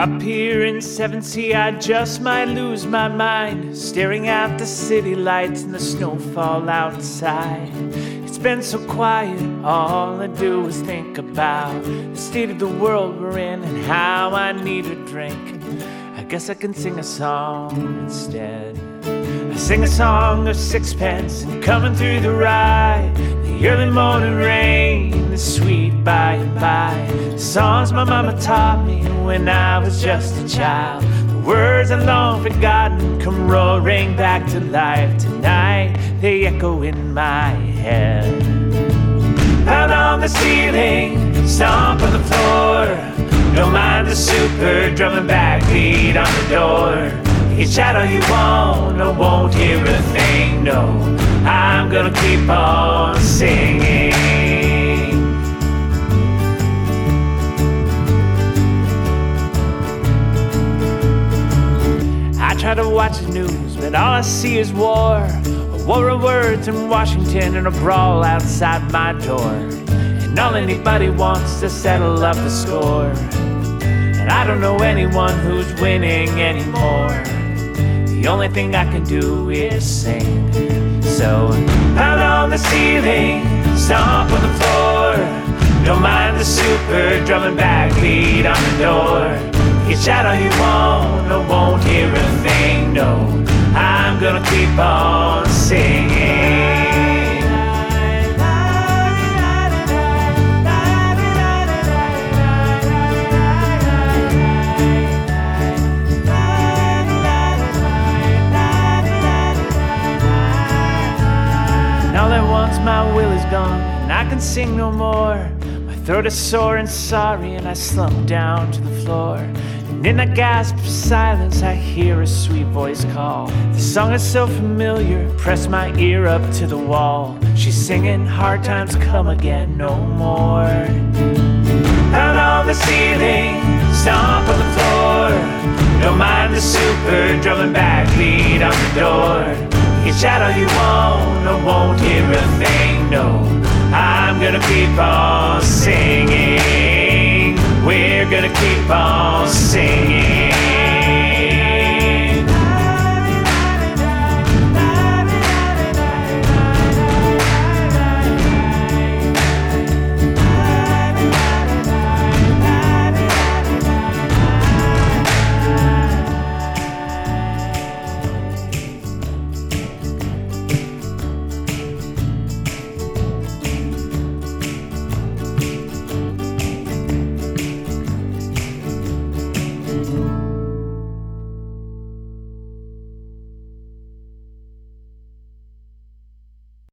Up here in 7C, I just might lose my mind, staring at the city lights and the snowfall outside. It's been so quiet, all I do is think about the state of the world we're in and how I need a drink. I guess I can sing a song instead. I sing a song of sixpence and coming through the rye, the early morning rain, the sweet by and by. The songs my mama taught me when I was just a child. The words I've long forgotten come roaring back to life tonight. They echo in my head. Pound on the ceiling, stomp on the floor. Don't mind the super drumming backbeat on the door. You can shout all you want, I won't hear a thing, no. I'm gonna keep on singing. I try to watch the news, but all I see is war. A war of words in Washington and a brawl outside my door. And all anybody wants to settle up the score. And I don't know anyone who's winning anymore. The only thing I can do is sing. So pound on the ceiling, stomp on the floor. Don't mind the super drumming backbeat on the door. You can shout all you want, I won't hear a thing, no. I'm gonna keep on singing. All at once my will is gone and I can sing no more. My throat is sore and sorry and I slump down to the floor. And in a gasp of silence I hear a sweet voice call. The song is so familiar, press my ear up to the wall. She's singing hard times come again no more. Pound on the ceiling, stomp on the floor. Don't mind the super drumming backbeat on the door. You can shout all you want, I won't hear a thing, no. I'm gonna keep on singing. We're gonna keep on singing.